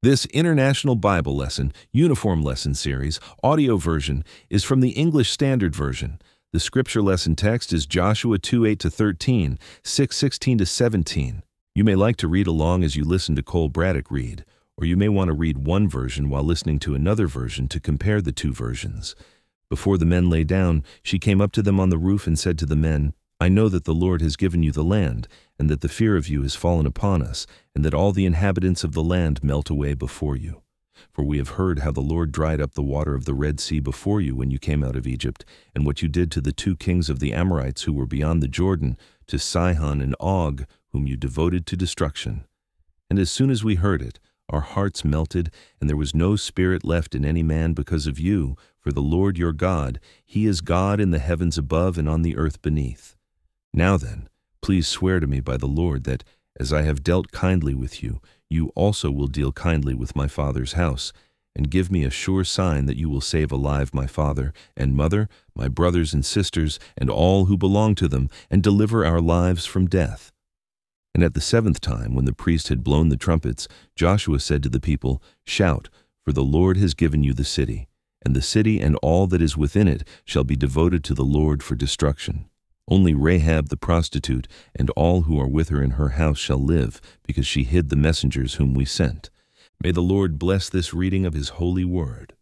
This International Bible Lesson, Uniform Lesson Series, audio version is from the English Standard Version. The scripture lesson text is Joshua 2:8-13, 6:16-17. You may like to read along as you listen to Cole Braddock read, or you may want to read one version while listening to another version to compare the two versions. Before the men lay down, she came up to them on the roof and said to the men, I know that the Lord has given you the land, and that the fear of you has fallen upon us, and that all the inhabitants of the land melt away before you. For we have heard how the Lord dried up the water of the Red Sea before you when you came out of Egypt, and what you did to the 2 kings of the Amorites who were beyond the Jordan, to Sihon and Og, whom you devoted to destruction. And as soon as we heard it, our hearts melted, and there was no spirit left in any man because of you, for the Lord your God, He is God in the heavens above and on the earth beneath. Now then, please swear to me by the Lord that, as I have dealt kindly with you, you also will deal kindly with my father's house, and give me a sure sign that you will save alive my father and mother, my brothers and sisters, and all who belong to them, and deliver our lives from death. And at the 7th time, when the priest had blown the trumpets, Joshua said to the people, Shout, for the Lord has given you the city, and the city and all that is within it shall be devoted to the Lord for destruction. Only Rahab the prostitute and all who are with her in her house shall live, because she hid the messengers whom we sent. May the Lord bless this reading of His holy word.